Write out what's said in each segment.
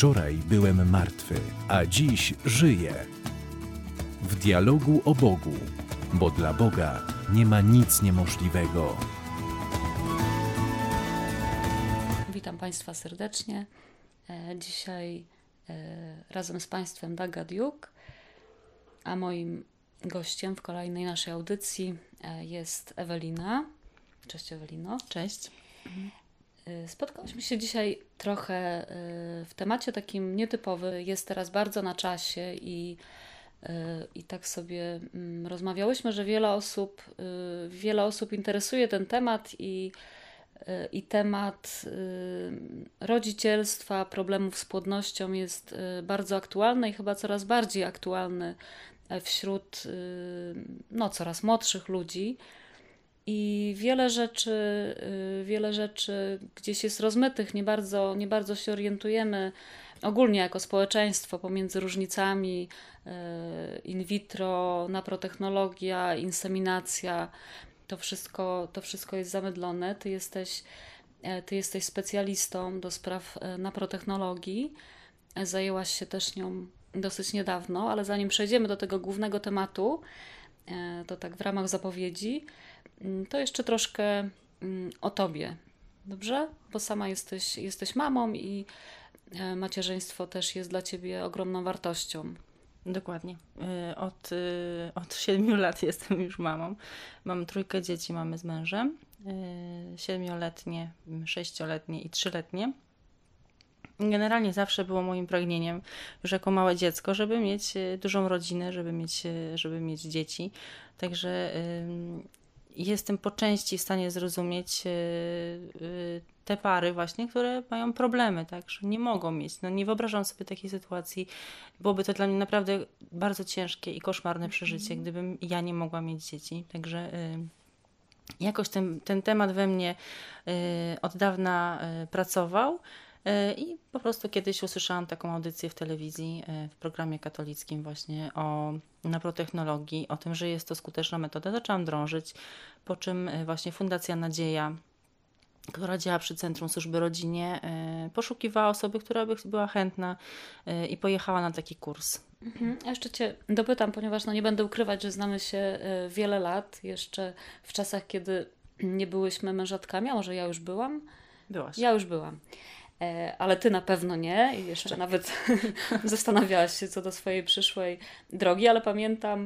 Wczoraj byłem martwy, a dziś żyję. W dialogu o Bogu, bo dla Boga nie ma nic niemożliwego. Witam Państwa serdecznie. Dzisiaj razem z Państwem Daga Duke, a moim gościem w kolejnej naszej audycji jest Ewelina. Cześć Ewelino. Cześć. Spotkałyśmy się dzisiaj trochę w temacie takim nietypowym. Jest teraz bardzo na czasie i tak sobie rozmawiałyśmy, że wiele osób interesuje ten temat i temat rodzicielstwa, problemów z płodnością jest bardzo aktualny i chyba coraz bardziej aktualny wśród coraz młodszych ludzi. I wiele rzeczy gdzieś jest rozmytych, nie bardzo się orientujemy ogólnie jako społeczeństwo pomiędzy różnicami in vitro, naprotechnologia, inseminacja. To wszystko jest zamydlone. Ty jesteś specjalistą do spraw naprotechnologii. Zajęłaś się też nią dosyć niedawno, ale zanim przejdziemy do tego głównego tematu, to tak w ramach zapowiedzi, to jeszcze troszkę o Tobie, dobrze? Bo sama jesteś mamą i macierzyństwo też jest dla Ciebie ogromną wartością. Dokładnie. Od 7 lat jestem już mamą. Mam 3 dzieci, mamy z mężem. 7-letnie, 6-letnie i 3-letnie. Generalnie zawsze było moim pragnieniem, już jako małe dziecko, żeby mieć dużą rodzinę, żeby mieć dzieci. Także jestem po części w stanie zrozumieć te pary właśnie, które mają problemy, tak, że nie mogą mieć. Nie wyobrażam sobie takiej sytuacji. Byłoby to dla mnie naprawdę bardzo ciężkie i koszmarne przeżycie, gdybym ja nie mogła mieć dzieci. Także jakoś ten temat we mnie od dawna pracował. I po prostu kiedyś usłyszałam taką audycję w telewizji, w programie katolickim właśnie o naprotechnologii, o tym, że jest to skuteczna metoda. Zaczęłam drążyć, po czym właśnie Fundacja Nadzieja, która działa przy Centrum Służby Rodzinie, poszukiwała osoby, która by była chętna i pojechała na taki kurs. Ja jeszcze Cię dopytam, ponieważ nie będę ukrywać, że znamy się wiele lat, jeszcze w czasach, kiedy nie byłyśmy mężatkami, a może ja już byłam? Byłaś. Ja już byłam. Ale Ty na pewno nie i jeszcze nawet zastanawiałaś się co do swojej przyszłej drogi, ale pamiętam,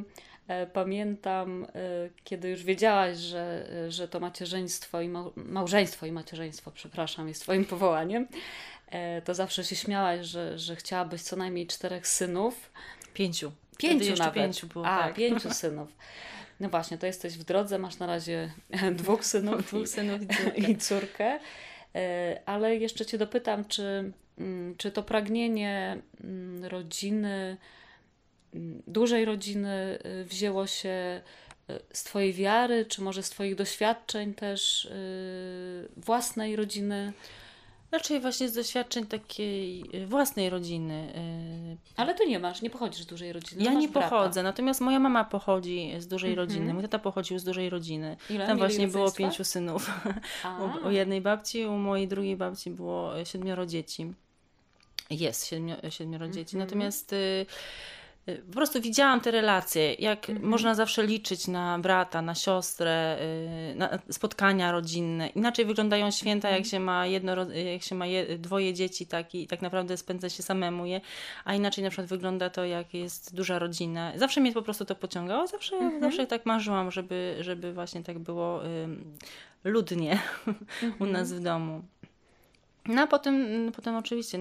kiedy już wiedziałaś, że to macierzyństwo i małżeństwo i macierzyństwo, przepraszam, jest Twoim powołaniem, to zawsze się śmiałaś, że chciałabyś co najmniej 4 synów. 5. 5 nawet. 5 było, tak. tak. 5 synów. No właśnie, to jesteś w drodze, masz na razie 2 synów, i córkę. Ale jeszcze Cię dopytam, czy to pragnienie rodziny, dużej rodziny wzięło się z Twojej wiary, czy może z Twoich doświadczeń też własnej rodziny? Raczej właśnie z doświadczeń takiej własnej rodziny. Ale Ty nie pochodzisz z dużej rodziny. Ja nie brata. pochodzę, natomiast moja mama pochodzi z dużej rodziny, mój tata pochodził z dużej rodziny. Tam właśnie było 5 synów. U jednej babci, u mojej drugiej babci było 7 dzieci. Jest 7 dzieci, natomiast po prostu widziałam te relacje, jak można zawsze liczyć na brata, na siostrę, na spotkania rodzinne. Inaczej wyglądają święta, jak się ma 2 dzieci, i tak naprawdę spędza się samemu je, a inaczej na przykład wygląda to, jak jest duża rodzina. Zawsze mnie po prostu to pociągało, zawsze tak marzyłam, żeby właśnie tak było ludnie u nas w domu. No a potem oczywiście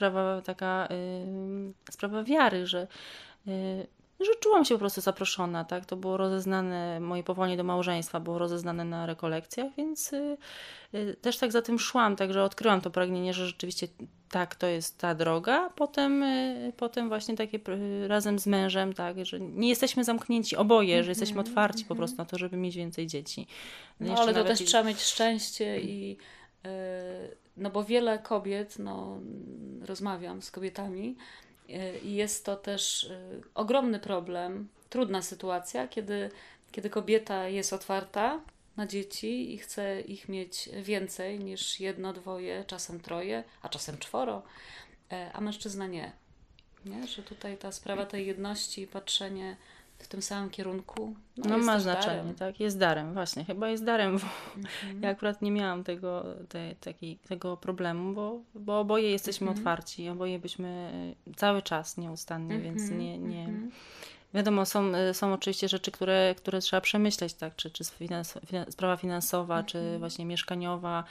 sprawa wiary, że czułam się po prostu zaproszona, tak? To było rozeznane, moje powołanie do małżeństwa było rozeznane na rekolekcjach, więc też tak za tym szłam, także odkryłam to pragnienie, że rzeczywiście tak, to jest ta droga. Potem właśnie takie razem z mężem, tak, że nie jesteśmy zamknięci oboje, że jesteśmy otwarci po prostu na to, żeby mieć więcej dzieci. No ale to też trzeba mieć szczęście bo wiele kobiet, rozmawiam z kobietami i jest to też ogromny problem, trudna sytuacja, kiedy kobieta jest otwarta na dzieci i chce ich mieć więcej niż 1, 2, czasem 3, a czasem 4. a mężczyzna nie. Nie? Że tutaj ta sprawa tej jedności, patrzenie w tym samym kierunku, No jest ma też znaczenie, darem. tak? Jest darem, właśnie. Chyba jest darem, bo ja akurat nie miałam tego problemu, bo oboje jesteśmy otwarci, oboje byśmy cały czas nieustannie, więc nie. Wiadomo, są oczywiście rzeczy, które trzeba przemyśleć, tak? Czy sprawa finansowa, czy właśnie mieszkaniowa.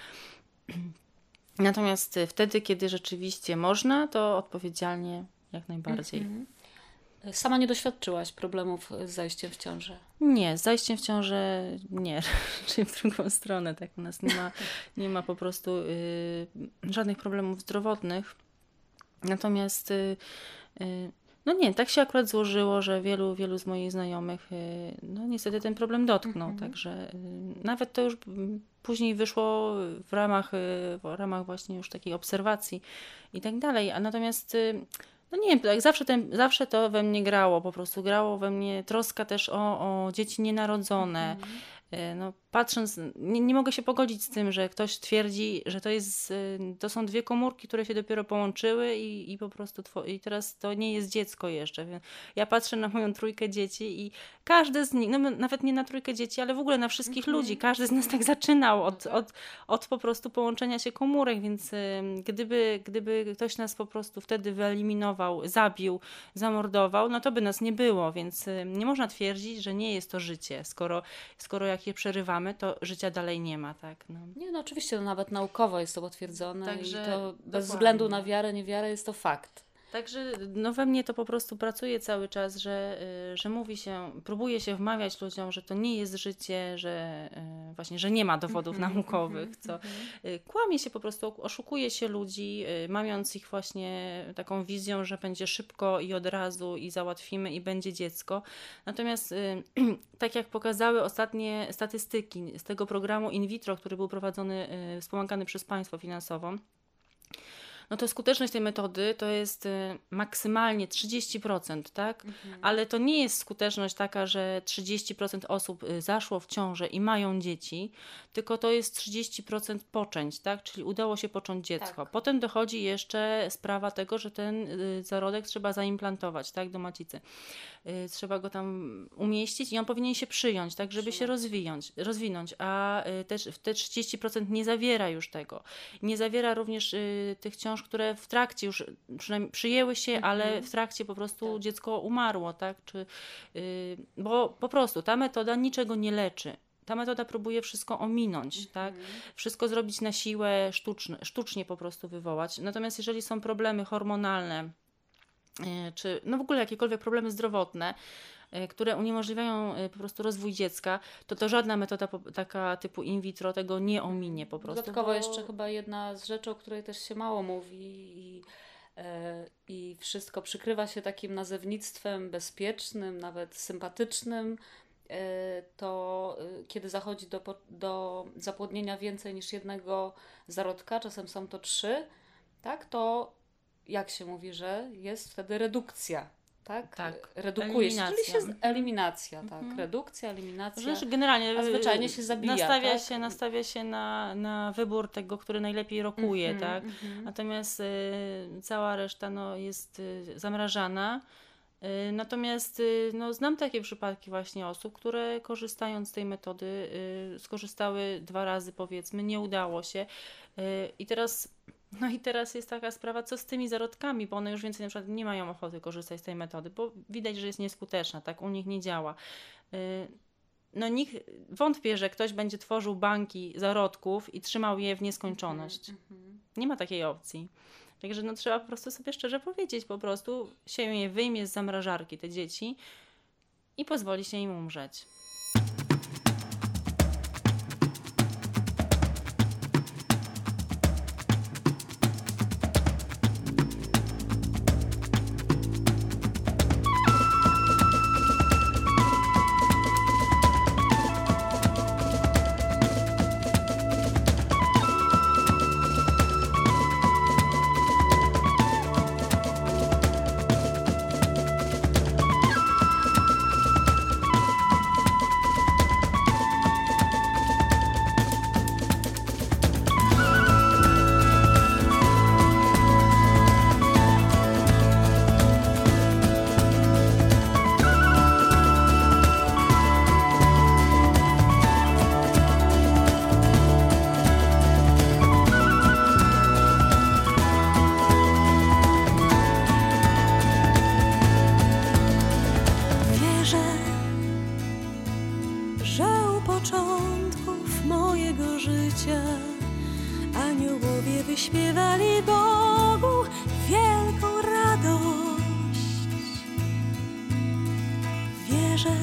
Natomiast wtedy, kiedy rzeczywiście można, to odpowiedzialnie jak najbardziej. Sama nie doświadczyłaś problemów z zajściem w ciążę? Nie, z zajściem w ciążę nie, raczej w drugą stronę. Tak, u nas nie ma po prostu żadnych problemów zdrowotnych. Natomiast no nie, tak się akurat złożyło, że wielu z moich znajomych no niestety ten problem dotknął. Także nawet to już później wyszło w ramach właśnie już takiej obserwacji i tak dalej. A natomiast no nie wiem, tak zawsze to we mnie grało, po prostu grało we mnie troska też o dzieci nienarodzone. No, patrząc, nie mogę się pogodzić z tym, że ktoś twierdzi, że to są dwie komórki, które się dopiero połączyły i po prostu i teraz to nie jest dziecko jeszcze. Ja patrzę na moją trójkę dzieci i każdy z nich, no nawet nie na trójkę dzieci, ale w ogóle na wszystkich ludzi, każdy z nas tak zaczynał od po prostu połączenia się komórek, więc gdyby ktoś nas po prostu wtedy wyeliminował, zabił, zamordował, no to by nas nie było, więc nie można twierdzić, że nie jest to życie, skoro jak je przerywamy, to życia dalej nie ma, tak? No. Nie, no oczywiście, no nawet naukowo jest to potwierdzone Także i to bez dokładnie. względu na wiarę, niewiarę jest to fakt. Także no we mnie to po prostu pracuje cały czas, że próbuje się wmawiać ludziom, że to nie jest życie, że właśnie, że nie ma dowodów naukowych, co kłamie się po prostu, oszukuje się ludzi, mamiąc ich właśnie taką wizją, że będzie szybko i od razu i załatwimy i będzie dziecko. Natomiast tak jak pokazały ostatnie statystyki z tego programu in vitro, który był prowadzony, wspomagany przez państwo finansowo, no to skuteczność tej metody to jest maksymalnie 30%, tak? Ale to nie jest skuteczność taka, że 30% osób zaszło w ciążę i mają dzieci, tylko to jest 30% poczęć, tak? Czyli udało się począć dziecko. Tak. Potem dochodzi jeszcze sprawa tego, że ten zarodek trzeba zaimplantować, tak? Do macicy. Trzeba go tam umieścić i on powinien się przyjąć, tak? Żeby się rozwinąć, a też te 30% nie zawiera już tego. Nie zawiera również tych ciąż, które w trakcie już przynajmniej przyjęły się, ale w trakcie po prostu dziecko umarło, tak? Bo po prostu ta metoda niczego nie leczy. Ta metoda próbuje wszystko ominąć, tak? Wszystko zrobić na siłę, sztucznie po prostu wywołać. Natomiast jeżeli są problemy hormonalne, czy no w ogóle jakiekolwiek problemy zdrowotne, które uniemożliwiają po prostu rozwój dziecka, to żadna metoda taka typu in vitro tego nie ominie po prostu. Dodatkowo jeszcze chyba jedna z rzeczy, o której też się mało mówi i wszystko przykrywa się takim nazewnictwem bezpiecznym, nawet sympatycznym, to kiedy zachodzi do zapłodnienia więcej niż jednego zarodka, czasem są to 3, tak, to jak się mówi, że jest wtedy redukcja. Tak? Redukuje się, czyli eliminacja, tak. Redukcja, eliminacja. Znaczy, generalnie a zwyczajnie się zabija. Nastawia się na wybór tego, który najlepiej rokuje, tak? Natomiast cała reszta jest zamrażana. Natomiast znam takie przypadki właśnie osób, które korzystając z tej metody skorzystały 2 razy, powiedzmy, nie udało się. I teraz jest taka sprawa, co z tymi zarodkami, bo one już więcej na przykład nie mają ochoty korzystać z tej metody, bo widać, że jest nieskuteczna, tak, u nich nie działa. Nikt wątpię, że ktoś będzie tworzył banki zarodków i trzymał je w nieskończoność. Nie ma takiej opcji. Także trzeba po prostu sobie szczerze powiedzieć, po prostu się je wyjmie z zamrażarki, te dzieci, i pozwoli się im umrzeć. mojego życia. Aniołowie wyśpiewali Bogu wielką radość. Wierzę,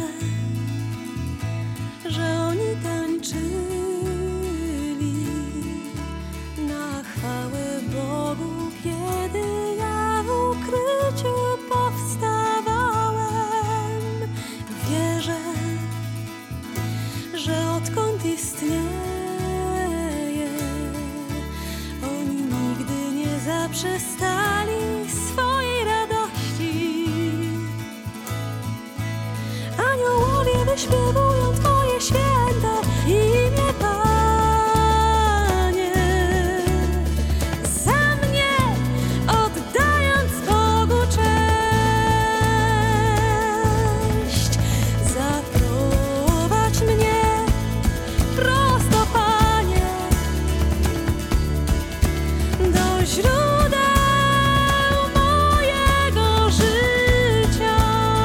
że oni tańczyli na chwałę Bogu, kiedy ja w ukryciu powstawałem. Wierzę, że odkąd istnieję, oni nigdy nie zaprzestali swojej radości. Aniołowie wyśpiewują Twoje święte imię, Panie, za mnie oddając Bogu cześć. Zaprowadź mnie prosto, Panie, do źródeł mojego życia.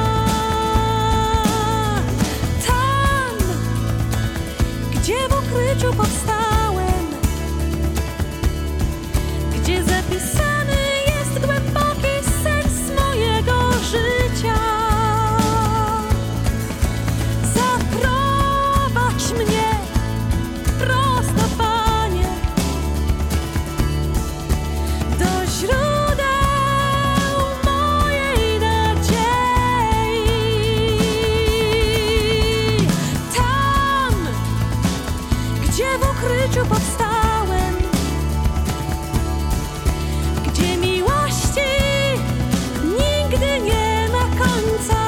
Tam, gdzie w ukryciu powstałem, gdzie zapisany jest głęboki sens mojego życia. Zaprowadź mnie prosto, Panie, do źródeł mojej nadziei. Tam, gdzie w ukryciu powstałem, gdzie miłości nigdy nie ma końca.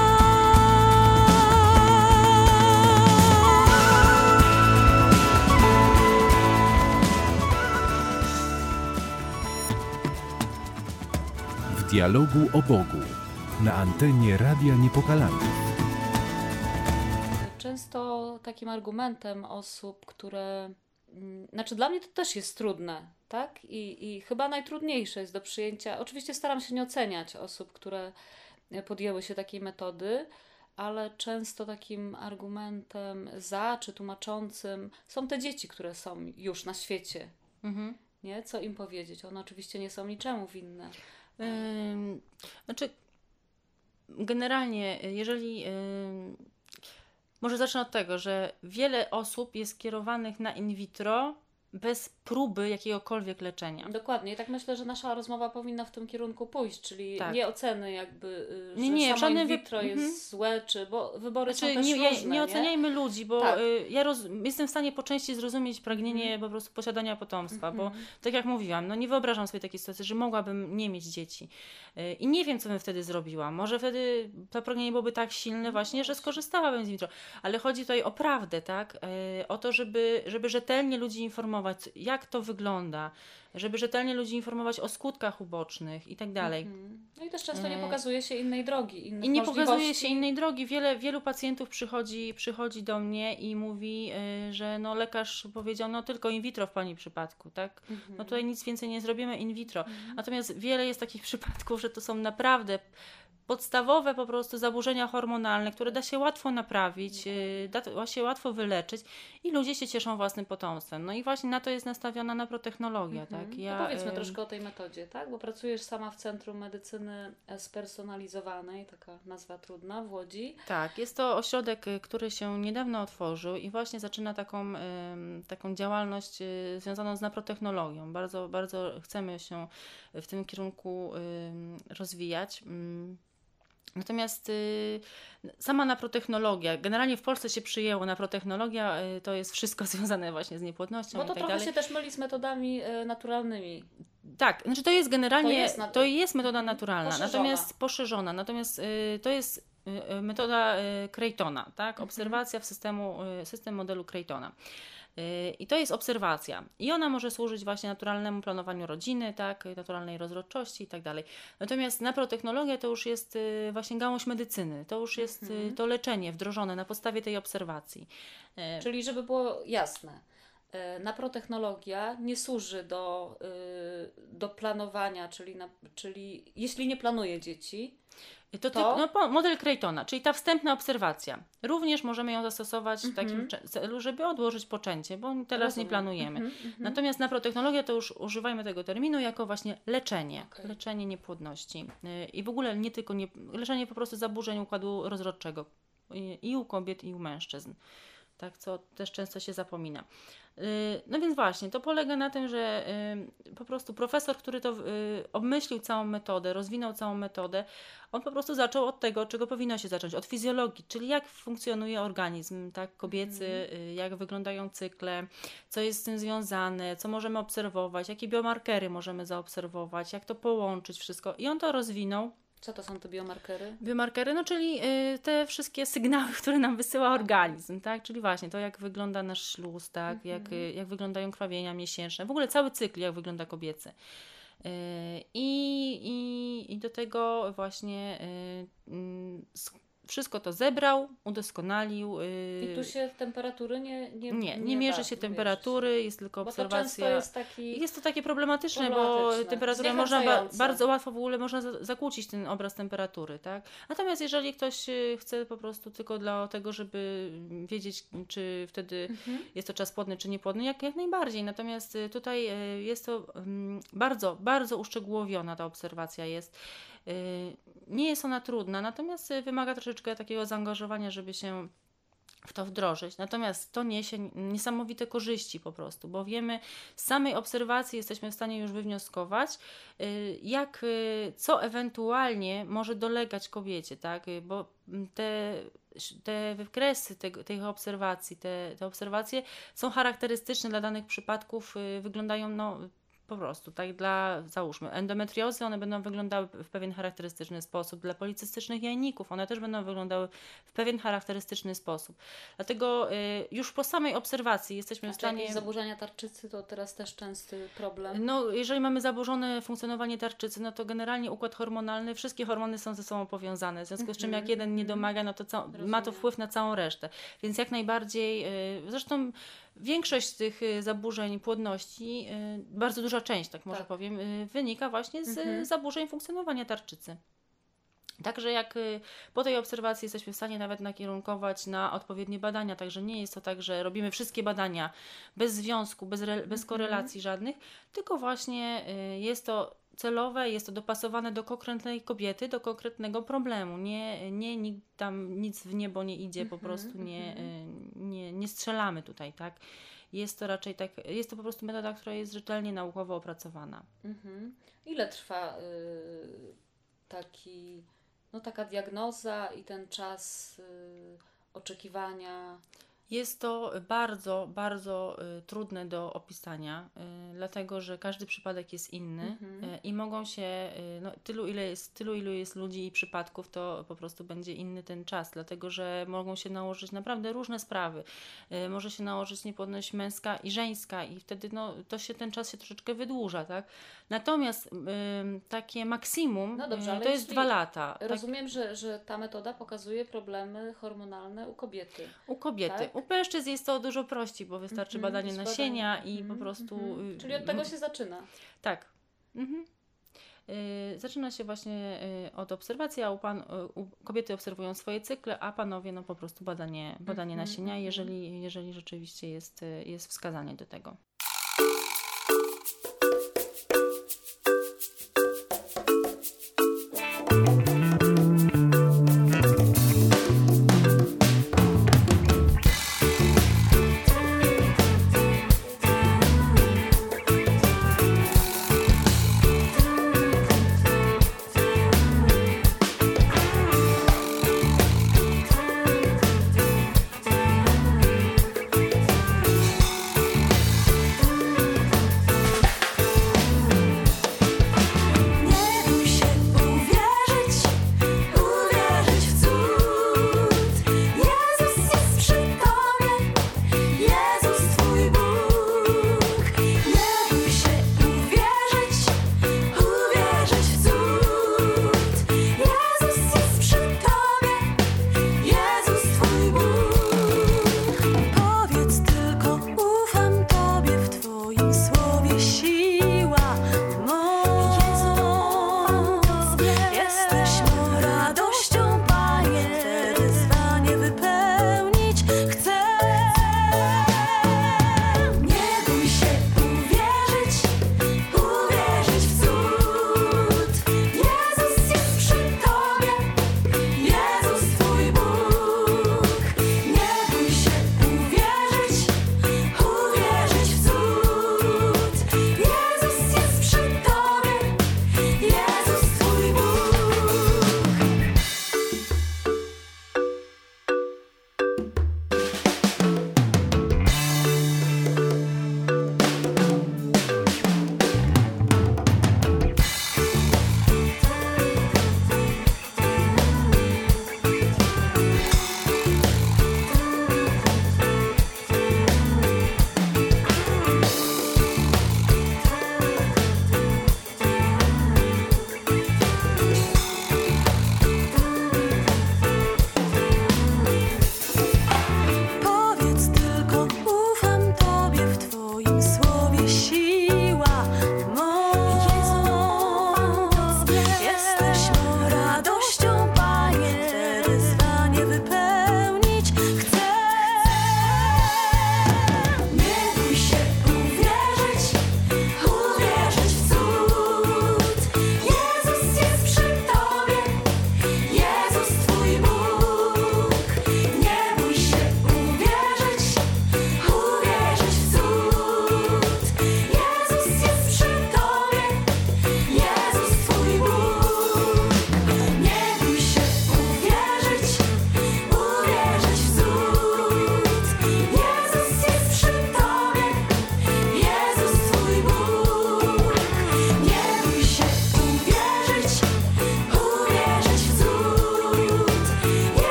W dialogu o Bogu na antenie Radia Niepokalanów. Często takim argumentem osób, które... Znaczy dla mnie to też jest trudne, tak? I chyba najtrudniejsze jest do przyjęcia. Oczywiście staram się nie oceniać osób, które podjęły się takiej metody, ale często takim argumentem za czy tłumaczącym są te dzieci, które są już na świecie. Nie? Co im powiedzieć? One oczywiście nie są niczemu winne. Znaczy, generalnie, jeżeli... Może zacznę od tego, że wiele osób jest skierowanych na in vitro bez próby jakiegokolwiek leczenia. Dokładnie. I tak myślę, że nasza rozmowa powinna w tym kierunku pójść, czyli Tak. nie oceny jakby, że Nie, samo żadne in vitro jest złe, bo wybory są też różne. Nie oceniajmy ludzi, bo Tak. jestem w stanie po części zrozumieć pragnienie po prostu posiadania potomstwa, bo tak jak mówiłam, no nie wyobrażam sobie takiej sytuacji, że mogłabym nie mieć dzieci. I nie wiem, co bym wtedy zrobiła. Może wtedy to pragnienie byłoby tak silne właśnie, że skorzystałabym z in vitro. Ale chodzi tutaj o prawdę, tak? O to, żeby rzetelnie ludzi informować, jak to wygląda, żeby rzetelnie ludzi informować o skutkach ubocznych i tak dalej. No i też często nie pokazuje się innej drogi, innych I nie możliwości. pokazuje się innej drogi. Wielu pacjentów przychodzi do mnie i mówi, że no lekarz powiedział, no tylko in vitro w Pani przypadku, tak? No tutaj nic więcej nie zrobimy in vitro. Natomiast wiele jest takich przypadków, że to są naprawdę podstawowe po prostu zaburzenia hormonalne, które da się łatwo naprawić, da się łatwo wyleczyć i ludzie się cieszą własnym potomstwem. No i właśnie na to jest nastawiona naprotechnologia. Tak? To powiedzmy troszkę o tej metodzie, tak? Bo pracujesz sama w Centrum Medycyny Spersonalizowanej, taka nazwa trudna, w Łodzi. Tak, jest to ośrodek, który się niedawno otworzył i właśnie zaczyna taką działalność związaną z naprotechnologią. Bardzo, bardzo chcemy się w tym kierunku rozwijać. Natomiast sama naprotechnologia, generalnie w Polsce się przyjęło, naprotechnologia to jest wszystko związane właśnie z niepłodnością Bo to i tak trochę dalej. się też myli z metodami naturalnymi. Tak, znaczy to jest generalnie, To jest metoda naturalna, Poszerzona. natomiast poszerzona, natomiast to jest metoda Creightona, tak? Obserwacja system modelu Creightona. I to jest obserwacja. I ona może służyć właśnie naturalnemu planowaniu rodziny, tak, naturalnej rozrodczości i tak dalej. Natomiast naprotechnologia to już jest właśnie gałąź medycyny. To już jest to leczenie wdrożone na podstawie tej obserwacji. Czyli żeby było jasne, naprotechnologia nie służy do planowania, czyli jeśli nie planuje dzieci, Model Creightona, czyli ta wstępna obserwacja. Również możemy ją zastosować w takim celu, żeby odłożyć poczęcie, bo teraz nie planujemy. Natomiast naprotechnologia to już używajmy tego terminu jako właśnie leczenie. Okej. Leczenie niepłodności. I w ogóle nie tylko leczenie po prostu zaburzeń układu rozrodczego. I u kobiet, i u mężczyzn. Tak, co też często się zapomina. No więc właśnie, to polega na tym, że po prostu profesor, który to obmyślił całą metodę, rozwinął całą metodę, on po prostu zaczął od tego, czego powinno się zacząć, od fizjologii, czyli jak funkcjonuje organizm, tak, kobiecy, jak wyglądają cykle, co jest z tym związane, co możemy obserwować, jakie biomarkery możemy zaobserwować, jak to połączyć wszystko. I on to rozwinął. co to są te biomarkery? Biomarkery, no czyli te wszystkie sygnały, które nam wysyła organizm, tak? Czyli właśnie to, jak wygląda nasz śluz, tak? Jak wyglądają krwawienia miesięczne, w ogóle cały cykl, jak wygląda kobiecy. I do tego właśnie wszystko to zebrał, udoskonalił. I tu się temperatury nie mierzy się temperatury, jest tylko bo obserwacja. To jest taki... Jest to takie problematyczne, bo temperaturę można bardzo łatwo w ogóle można zakłócić ten obraz temperatury, tak? Natomiast jeżeli ktoś chce po prostu tylko dla tego, żeby wiedzieć, czy wtedy jest to czas płodny, czy niepłodny, jak najbardziej. Natomiast tutaj jest to bardzo, bardzo uszczegółowiona ta obserwacja jest. Nie jest ona trudna, natomiast wymaga troszeczkę takiego zaangażowania, żeby się w to wdrożyć. Natomiast to niesie niesamowite korzyści po prostu, bo wiemy, z samej obserwacji jesteśmy w stanie już wywnioskować, co ewentualnie może dolegać kobiecie, tak? Bo te wykresy tych obserwacji, te obserwacje są charakterystyczne dla danych przypadków, wyglądają po prostu, tak, załóżmy, endometriozy, one będą wyglądały w pewien charakterystyczny sposób. Dla policystycznych jajników one też będą wyglądały w pewien charakterystyczny sposób. Dlatego już po samej obserwacji jesteśmy w stanie... jakieś zaburzenia tarczycy to teraz też częsty problem? No, jeżeli mamy zaburzone funkcjonowanie tarczycy, no to generalnie układ hormonalny, wszystkie hormony są ze sobą powiązane, w związku z czym jak jeden nie domaga, no to ma to wpływ na całą resztę. Więc jak najbardziej, zresztą większość tych zaburzeń płodności, bardzo duża część, tak może powiem, wynika właśnie z zaburzeń funkcjonowania tarczycy. Także jak po tej obserwacji jesteśmy w stanie nawet nakierunkować na odpowiednie badania, także nie jest to tak, że robimy wszystkie badania bez związku, bez korelacji żadnych, tylko właśnie jest to celowe, jest to dopasowane do konkretnej kobiety, do konkretnego problemu. Nikt tam nic w niebo nie idzie, po prostu nie strzelamy tutaj, tak? Jest to raczej tak, jest to po prostu metoda, która jest rzetelnie naukowo opracowana. Ile trwa taka diagnoza i ten czas oczekiwania? Jest to bardzo, bardzo trudne do opisania, dlatego że każdy przypadek jest inny i mogą się, tylu ilu jest ludzi i przypadków, to po prostu będzie inny ten czas, dlatego że mogą się nałożyć naprawdę różne sprawy. Może się nałożyć niepłodność męska i żeńska i wtedy ten czas się troszeczkę wydłuża, tak? Natomiast takie maksimum to jest 2 lata. Rozumiem, że ta metoda pokazuje problemy hormonalne u kobiety. U kobiety. Tak? U mężczyzn jest to dużo prościej, bo wystarczy badanie nasienia i po prostu... Czyli od tego się zaczyna. Tak. Zaczyna się właśnie od obserwacji, a u kobiety obserwują swoje cykle, a panowie po prostu badanie nasienia, jeżeli rzeczywiście jest wskazanie do tego.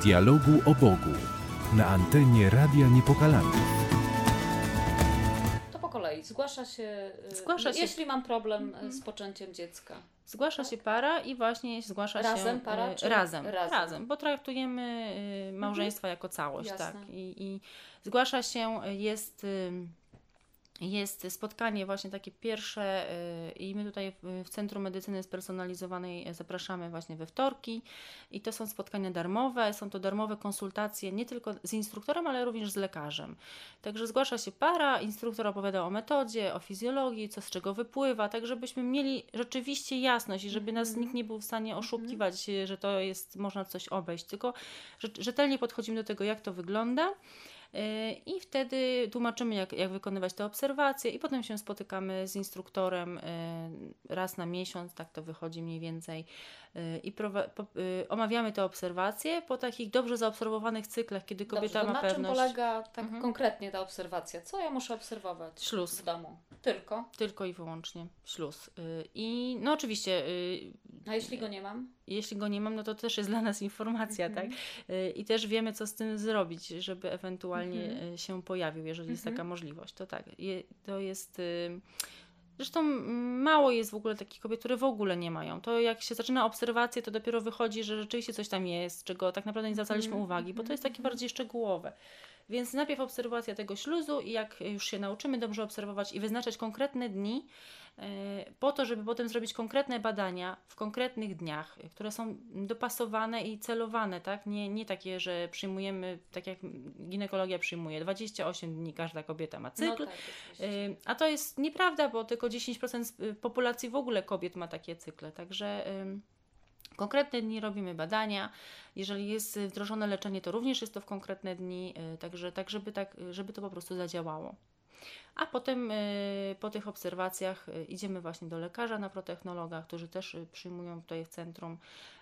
dialogu o Bogu na antenie Radia Niepokalanów. To po kolei. Zgłasza się- jeśli mam problem z poczęciem dziecka. Zgłasza się para i właśnie zgłasza Razem się... para, czy razem, razem? razem, bo traktujemy małżeństwa jako całość, Jasne. tak. I zgłasza się, jest spotkanie właśnie takie pierwsze i my tutaj w Centrum Medycyny Spersonalizowanej zapraszamy właśnie we wtorki i to są spotkania darmowe, są to darmowe konsultacje nie tylko z instruktorem, ale również z lekarzem. Także zgłasza się para, instruktor opowiada o metodzie, o fizjologii, co z czego wypływa, tak żebyśmy mieli rzeczywiście jasność i żeby nas nikt nie był w stanie oszukiwać, że to jest, można coś obejść, tylko rzetelnie podchodzimy do tego, jak to wygląda. I wtedy tłumaczymy, jak wykonywać te obserwacje i potem się spotykamy z instruktorem raz na miesiąc, tak to wychodzi mniej więcej i omawiamy te obserwacje po takich dobrze zaobserwowanych cyklach, kiedy kobieta Dobrze, to ma na czym pewność... polega tak konkretnie ta obserwacja? Co ja muszę obserwować Śluz. w domu? Tylko? Tylko i wyłącznie śluz. I no oczywiście... A jeśli go nie mam? Jeśli go nie mam, no to też jest dla nas informacja, tak? I też wiemy, co z tym zrobić, żeby ewentualnie się pojawił, jeżeli jest taka możliwość. To tak, to jest... Zresztą mało jest w ogóle takich kobiet, które w ogóle nie mają. To jak się zaczyna obserwację, to dopiero wychodzi, że rzeczywiście coś tam jest, czego tak naprawdę nie zwracaliśmy uwagi, bo to jest takie bardziej szczegółowe. Więc najpierw obserwacja tego śluzu i jak już się nauczymy dobrze obserwować i wyznaczać konkretne dni, po to, żeby potem zrobić konkretne badania w konkretnych dniach, które są dopasowane i celowane, tak? Nie takie, że przyjmujemy, tak jak ginekologia przyjmuje, 28 dni każda kobieta ma cykl, No tak, oczywiście. a to jest nieprawda, bo tylko 10% populacji w ogóle kobiet ma takie cykle, także... Konkretne dni robimy badania. Jeżeli jest wdrożone leczenie, to również jest to w konkretne dni, także żeby to po prostu zadziałało. A potem po tych obserwacjach idziemy właśnie do lekarza naprotechnologa, którzy też przyjmują tutaj w centrum.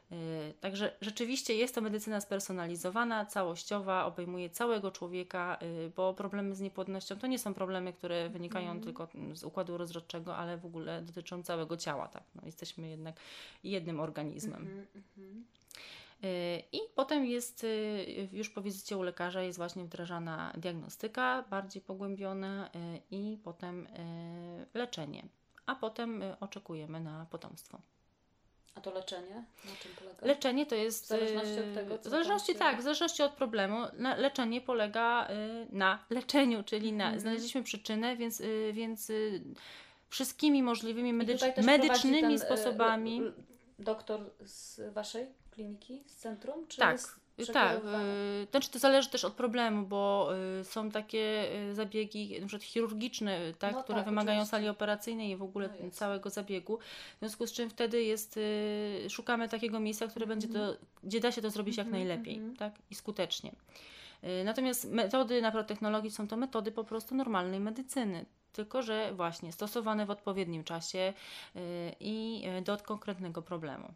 Także rzeczywiście jest to medycyna spersonalizowana, całościowa, obejmuje całego człowieka, bo problemy z niepłodnością to nie są problemy, które wynikają tylko z układu rozrodczego, ale w ogóle dotyczą całego ciała. Tak? No, jesteśmy jednak jednym organizmem. I potem jest, już po wizycie u lekarza jest właśnie wdrażana diagnostyka bardziej pogłębiona i potem leczenie, a potem oczekujemy na potomstwo. A to leczenie? Na czym polega? Leczenie to jest... W zależności od tego, co w zależności, tam się- tak, w zależności od problemu. Leczenie polega na leczeniu, czyli znaleźliśmy przyczynę, więc wszystkimi możliwymi I tutaj też medycznymi prowadzi ten, sposobami... doktor z waszej kliniki, z centrum? Czy Tak, jest tak. przekierowywane? Znaczy to zależy też od problemu, bo są takie zabiegi, na przykład chirurgiczne, tak, No które tak, wymagają oczywiście. sali operacyjnej i w ogóle No jest. całego zabiegu. W związku z czym wtedy jest, szukamy takiego miejsca, które będzie to, gdzie da się to zrobić jak najlepiej, tak, i skutecznie. Natomiast metody naprotechnologii są to metody po prostu normalnej medycyny, tylko że właśnie stosowane w odpowiednim czasie i do konkretnego problemu.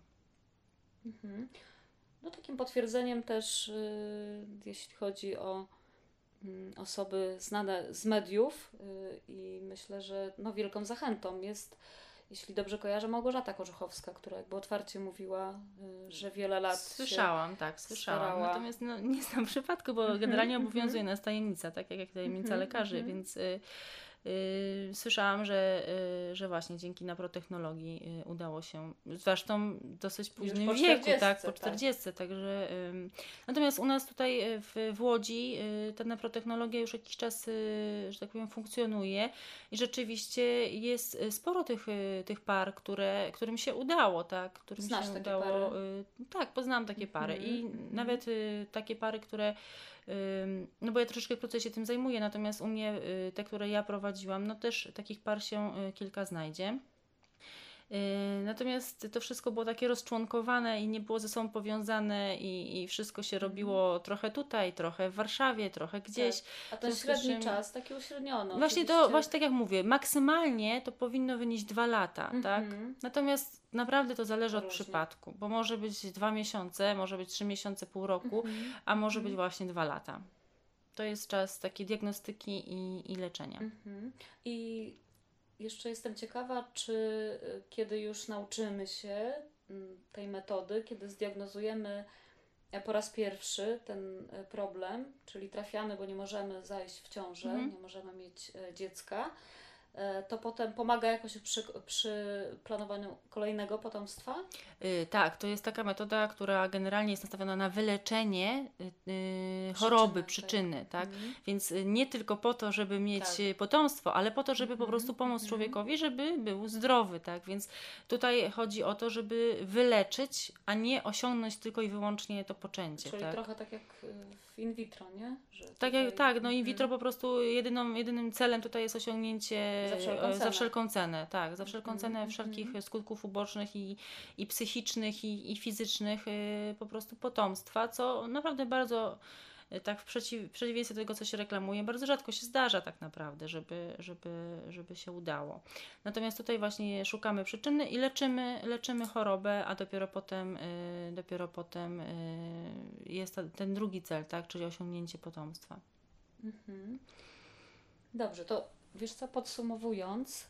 No takim potwierdzeniem też, jeśli chodzi o osoby znane z mediów i myślę, że no wielką zachętą jest, jeśli dobrze kojarzę, Małgorzata Korzuchowska, która jakby otwarcie mówiła, że wiele lat Słyszałam, tak, słyszałam. starała. Natomiast no, nie znam przypadku, bo generalnie obowiązuje nas tajemnica, tak jak tajemnica lekarzy, więc słyszałam, że właśnie dzięki naprotechnologii udało się, zresztą w dosyć późnym po wieku, 40, tak, po tak. 40, także natomiast u nas tutaj w Łodzi ta naprotechnologia już jakiś czas, że tak powiem, funkcjonuje i rzeczywiście jest sporo tych par, którym się udało, tak, którym Znasz się takie udało, pary? tak, poznałam takie pary i nawet takie pary, które no bo ja troszeczkę krócej się tym zajmuję, natomiast u mnie te, które ja prowadziłam, no też takich par się kilka znajdzie. Natomiast to wszystko było takie rozczłonkowane i nie było ze sobą powiązane i wszystko się robiło trochę tutaj, trochę w Warszawie, trochę gdzieś. Tak. A ten W związku z średni czym- czas, taki uśredniony Właśnie oczywiście. właśnie tak jak mówię, maksymalnie to powinno wynieść 2 lata, tak? Natomiast naprawdę to zależy od Różnie. przypadku, bo może być 2 miesiące, może być 3 miesiące, pół roku, a może być właśnie 2 lata. To jest czas takiej diagnostyki i leczenia. I jeszcze jestem ciekawa, czy kiedy już nauczymy się tej metody, kiedy zdiagnozujemy po raz pierwszy ten problem, czyli trafiamy, bo nie możemy zajść w ciążę, nie możemy mieć dziecka, to potem pomaga jakoś przy planowaniu kolejnego potomstwa? Tak, to jest taka metoda, która generalnie jest nastawiona na wyleczenie choroby, przyczyny, tak? Więc nie tylko po to, żeby mieć potomstwo, ale po to, żeby po prostu pomóc człowiekowi, żeby był zdrowy, tak? Więc tutaj chodzi o to, żeby wyleczyć, a nie osiągnąć tylko i wyłącznie to poczęcie. Czyli tak? trochę tak jak w in vitro, nie? Że Tak, no in vitro po prostu jedynym celem tutaj jest osiągnięcie za wszelką cenę, tak, za wszelką cenę wszelkich skutków ubocznych i psychicznych i fizycznych po prostu potomstwa, co naprawdę bardzo tak w przeciwieństwie do tego, co się reklamuje, bardzo rzadko się zdarza tak naprawdę, żeby się udało. Natomiast tutaj właśnie szukamy przyczyny i leczymy chorobę, a dopiero potem jest ten drugi cel, tak, czyli osiągnięcie potomstwa. Dobrze, to wiesz co, podsumowując,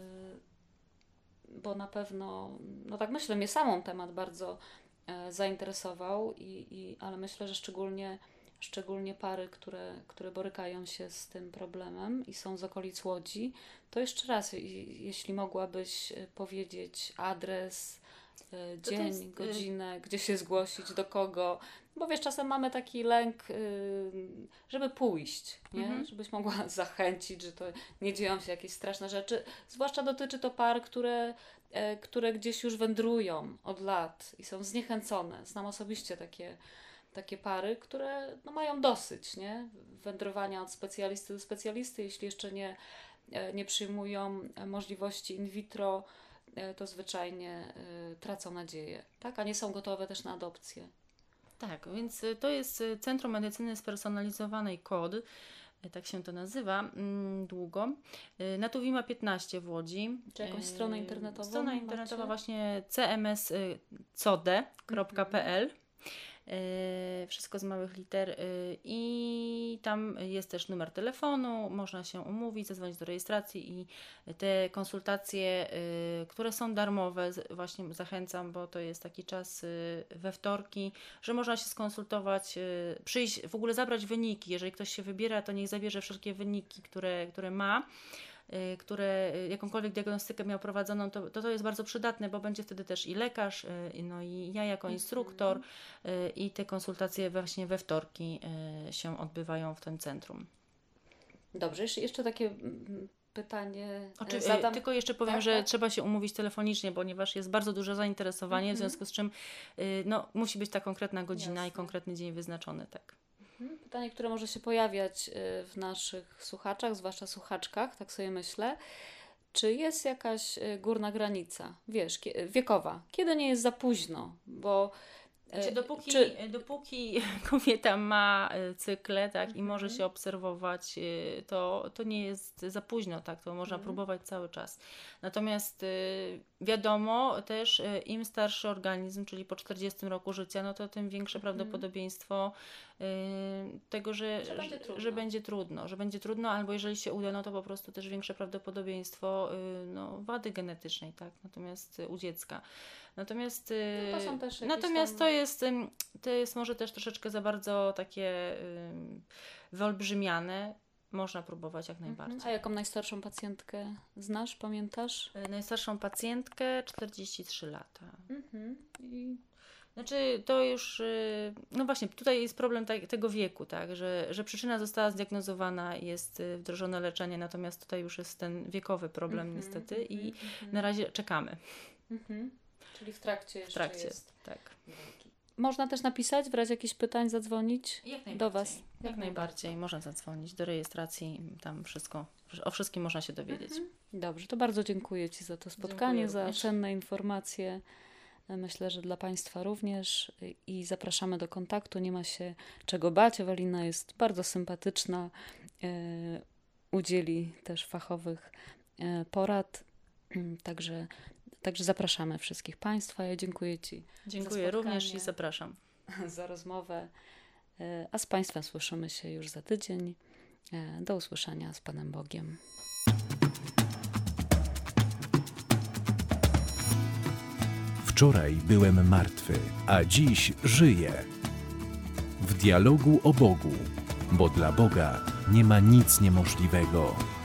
bo na pewno, no tak myślę, mnie samą temat bardzo zainteresował, ale myślę, że szczególnie pary, które borykają się z tym problemem i są z okolic Łodzi, to jeszcze raz, jeśli mogłabyś powiedzieć adres, dzień, godzinę, gdzie się zgłosić, do kogo, bo wiesz, czasem mamy taki lęk, żeby pójść, nie? Żebyś mogła zachęcić, że to nie dzieją się jakieś straszne rzeczy, zwłaszcza dotyczy to par, które gdzieś już wędrują od lat i są zniechęcone. Znam osobiście takie pary, które mają dosyć, nie? Wędrowania od specjalisty do specjalisty, jeśli jeszcze nie przyjmują możliwości in vitro, to zwyczajnie tracą nadzieję, tak? A nie są gotowe też na adopcję. Tak, więc to jest Centrum Medycyny Spersonalizowanej KOD, tak się to nazywa, długo. Na Tuwima 15 w Łodzi. Czy jakąś stronę internetową? Strona internetowa właśnie cmscode.pl. Wszystko z małych liter i tam jest też numer telefonu, można się umówić, zadzwonić do rejestracji i te konsultacje, które są darmowe, właśnie zachęcam, bo to jest taki czas we wtorki, że można się skonsultować, przyjść, w ogóle zabrać wyniki, jeżeli ktoś się wybiera, to niech zabierze wszystkie wyniki, które ma, które jakąkolwiek diagnostykę miał prowadzoną, to jest bardzo przydatne, bo będzie wtedy też i lekarz, no i ja jako instruktor i te konsultacje właśnie we wtorki się odbywają w tym centrum. Dobrze, jeszcze takie pytanie zadam. Tylko jeszcze powiem, że trzeba się umówić telefonicznie, ponieważ jest bardzo duże zainteresowanie, w związku z czym musi być ta konkretna godzina i konkretny dzień wyznaczony, tak. Pytanie, które może się pojawiać w naszych słuchaczach, zwłaszcza słuchaczkach, tak sobie myślę. Czy jest jakaś górna granica, wiesz, wiekowa? Kiedy nie jest za późno? Bo dopóki kobieta ma cykle, tak, i może się obserwować, to nie jest za późno, tak, to można próbować cały czas. Natomiast wiadomo też, im starszy organizm, czyli po 40 roku życia, no to tym większe prawdopodobieństwo tego, że będzie trudno, albo jeżeli się uda, no to po prostu też większe prawdopodobieństwo wady genetycznej, tak, natomiast u dziecka. Natomiast to jest może też troszeczkę za bardzo takie wyolbrzymiane. Można próbować jak najbardziej. A jaką najstarszą pacjentkę znasz, pamiętasz? Najstarszą pacjentkę 43 lata. Znaczy to już, no właśnie, tutaj jest problem tego wieku, tak, że przyczyna została zdiagnozowana, jest wdrożone leczenie, natomiast tutaj już jest ten wiekowy problem niestety i na razie czekamy. Czyli w trakcie jest. Tak. Można też napisać, w razie jakichś pytań zadzwonić do Was? Jak najbardziej. Można zadzwonić do rejestracji, tam o wszystkim można się dowiedzieć. Dobrze, to bardzo dziękuję Ci za to spotkanie, za cenne informacje. Myślę, że dla Państwa również i zapraszamy do kontaktu. Nie ma się czego bać. Ewelina jest bardzo sympatyczna, udzieli też fachowych porad, także zapraszamy wszystkich Państwa. Ja dziękuję Ci. Dziękuję również i zapraszam. Za rozmowę. A z Państwem słyszymy się już za tydzień. Do usłyszenia z Panem Bogiem. Wczoraj byłem martwy, a dziś żyję. w dialogu o Bogu, bo dla Boga nie ma nic niemożliwego.